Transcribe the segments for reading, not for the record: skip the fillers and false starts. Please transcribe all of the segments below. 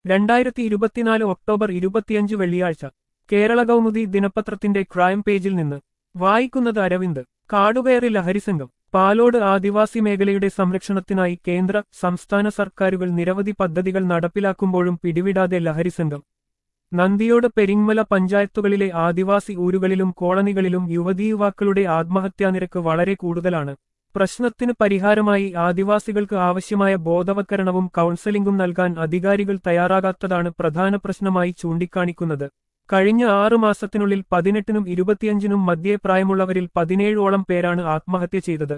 2024 October 25 വെള്ളിയാഴ്ച കേരള കൗമുദി ദിനപത്രത്തിന്റെ crime പേജിൽ നിന്ന് വായിക്കുന്നത് അരവിന്ദ്. കാടുകയറി ലഹരിസംഘം. പാലോട് ആദിവാസി മേഖലയുടെ സംരക്ഷണത്തിനായി കേന്ദ്ര സംസ്ഥാന സർക്കാരുകൾ നിരവധി പദ്ധതികൾ നടപ്പിലാക്കുമ്പോഴും പിടിവിടാതെ ലഹരിസംഘം. നന്ദിയോട് പെരിങ്മല പഞ്ചായത്തുകളിലെ ആദിവാസി ഊരുകളിലും കോളനികളിലും യുവതീയുവാക്കളുടെ ആത്മഹത്യാനിരക്ക് വളരെ കൂടുതലാണ്. പ്രശ്നത്തിന് പരിഹാരമായി ആദിവാസികൾക്ക് ആവശ്യമായ ബോധവൽക്കരണവും കൗൺസലിംഗും നൽകാൻ അധികാരികൾ തയ്യാറാകാത്തതാണ് പ്രധാന പ്രശ്നമായി ചൂണ്ടിക്കാണിക്കുന്നത്. കഴിഞ്ഞ 6 മാസത്തിനുള്ളിൽ 18നും 25നും മധ്യേ പ്രായമുള്ളവരിൽ 17ഓളം പേരാണ് ആത്മഹത്യ ചെയ്തത്.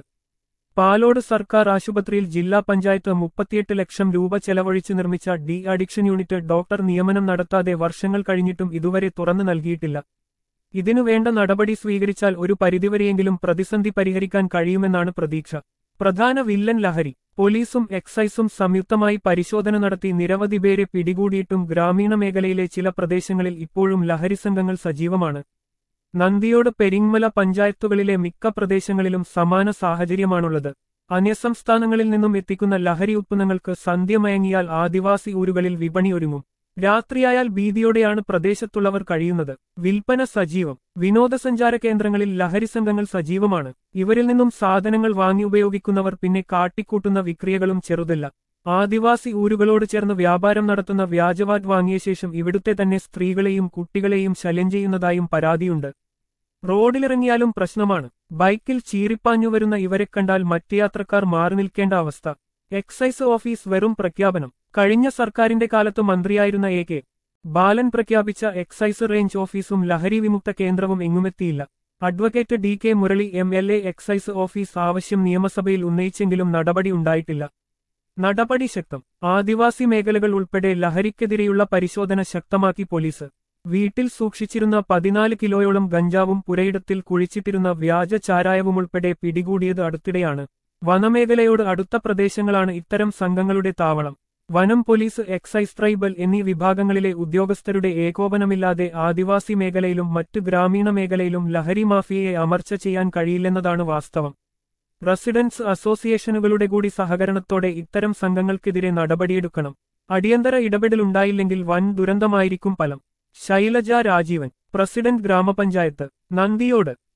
പാലോട് സർക്കാർ ആശുപത്രിയിൽ ജില്ലാ പഞ്ചായത്ത് 38 ലക്ഷം രൂപ ചെലവഴിച്ച് നിർമ്മിച്ച ഡി അഡിക്ഷൻ യൂണിറ്റ് ഡോക്ടർ നിയമനം നടത്താതെ വർഷങ്ങൾ കഴിഞ്ഞിട്ടും ഇതുവരെ തുറന്നു നൽകിയിട്ടില്ല. ഇതിനു വേണ്ട നടപടി സ്വീകരിച്ചാൽ ഒരു പരിധിവരെയെങ്കിലും പ്രതിസന്ധി പരിഹരിക്കാൻ കഴിയുമെന്നാണ് പ്രതീക്ഷ. പ്രധാന വില്ലൻ ലഹരി. പോലീസും എക്സൈസും സംയുക്തമായി പരിശോധന നടത്തി നിരവധി പേരെ പിടികൂടിയിട്ടും ഗ്രാമീണ മേഖലയിലെ ചില പ്രദേശങ്ങളിൽ ഇപ്പോഴും ലഹരിസംഘങ്ങൾ സജീവമാണ്. നന്ദിയോട് പെരിങ്മല പഞ്ചായത്തുകളിലെ മിക്ക പ്രദേശങ്ങളിലും സമാന സാഹചര്യമാണുള്ളത്. അന്യസംസ്ഥാനങ്ങളിൽ നിന്നും എത്തിക്കുന്ന ലഹരി ഉത്പന്നങ്ങൾക്ക് സന്ധ്യ മയങ്ങിയാൽ ആദിവാസി ഊരുകളിൽ വിപണിയൊരുങ്ങും. രാത്രിയായാൽ ഭീതിയോടെയാണ് പ്രദേശത്തുള്ളവർ കഴിയുന്നത്. വിൽപ്പന സജീവം. വിനോദസഞ്ചാര കേന്ദ്രങ്ങളിൽ ലഹരിസംഘങ്ങൾ സജീവമാണ്. ഇവരിൽ നിന്നും സാധനങ്ങൾ വാങ്ങി ഉപയോഗിക്കുന്നവർ പിന്നെ കാട്ടിക്കൂട്ടുന്ന വിക്രിയകളും ചെറുതല്ല. ആദിവാസി ഊരുകളോട് ചേർന്ന് വ്യാപാരം നടത്തുന്ന വ്യാജവാറ്റ് വാങ്ങിയ ശേഷം ഇവിടുത്തെ തന്നെ സ്ത്രീകളെയും കുട്ടികളെയും ശല്യം ചെയ്യുന്നതായും പരാതിയുണ്ട്. റോഡിലിറങ്ങിയാലും പ്രശ്നമാണ്. ബൈക്കിൽ ചീറിപ്പാഞ്ഞുവരുന്ന ഇവരെ കണ്ടാൽ മറ്റ് യാത്രക്കാർ മാറി നിൽക്കേണ്ട അവസ്ഥ. എക്സൈസ് ഓഫീസ് വെറും പ്രഖ്യാപനം. കഴിഞ്ഞ സർക്കാരിന്റെ കാലത്ത് മന്ത്രിയായിരുന്ന എ.കെ. ബാലൻ പ്രഖ്യാപിച്ച എക്സൈസ് റേഞ്ച് ഓഫീസും ലഹരി വിമുക്ത കേന്ദ്രവും എങ്ങുമെത്തിയില്ല. Advocate DK. Murali MLA. Excise office ആവശ്യം നിയമസഭയിൽ ഉന്നയിച്ചെങ്കിലും നടപടി ഉണ്ടായിട്ടില്ല. നടപടി ശക്തം. ആദിവാസി മേഖലകൾ ഉൾപ്പെടെ ലഹരിക്കെതിരെയുള്ള പരിശോധന ശക്തമാക്കി പോലീസ്. വീട്ടിൽ സൂക്ഷിച്ചിരുന്ന 14 കിലോയോളം ഗഞ്ചാവും പുരയിടത്തിൽ കുഴിച്ചിട്ടിരുന്ന വ്യാജ ചാരായവുമുൾപ്പെടെ പിടികൂടിയത് അടുത്തിടെയാണ്. വനമേഖലയോട് അടുത്ത പ്രദേശങ്ങളാണ് ഇത്തരം സംഘങ്ങളുടെ താവളം. വനം, പോലീസ്, എക്സൈസ്, ട്രൈബൽ എന്നീ വിഭാഗങ്ങളിലെ ഉദ്യോഗസ്ഥരുടെ ഏകോപനമില്ലാതെ ആദിവാസി മേഖലയിലും മറ്റ് ഗ്രാമീണ മേഖലയിലും ലഹരി മാഫിയയെ അമർച്ച ചെയ്യാൻ കഴിയില്ലെന്നതാണ് വാസ്തവം. റെസിഡൻസ് അസോസിയേഷനുകളുടെ കൂടി സഹകരണത്തോടെ ഇത്തരം സംഘങ്ങൾക്കെതിരെ നടപടിയെടുക്കണം. അടിയന്തര ഇടപെടലുണ്ടായില്ലെങ്കിൽ വൻ ദുരന്തമായിരിക്കും ഫലം. ശൈലജ രാജീവൻ, പ്രസിഡന്റ്, ഗ്രാമപഞ്ചായത്ത് നന്ദിയോട്.